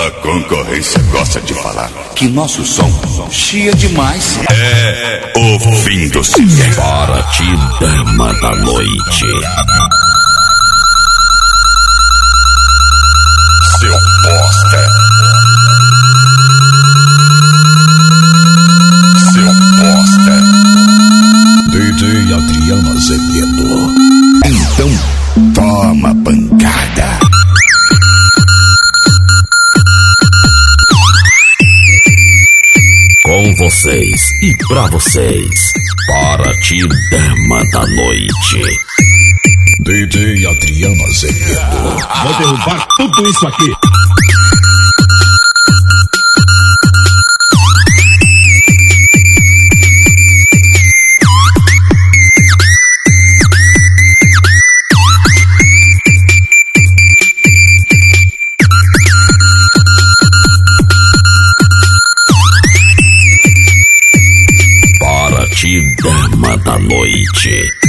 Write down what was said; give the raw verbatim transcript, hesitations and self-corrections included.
A concorrência gosta de falar que nosso som chia demais. É o fim do cine. Para ti, dama da noite. Seu bosta. Seu bosta. D J Adriano Azevedo. Então, toma pancada. Com vocês e pra vocês, para ti, dama da noite. D J Adriano Azevedo. Vou derrubar tudo isso aqui. Para ti, dama da noite.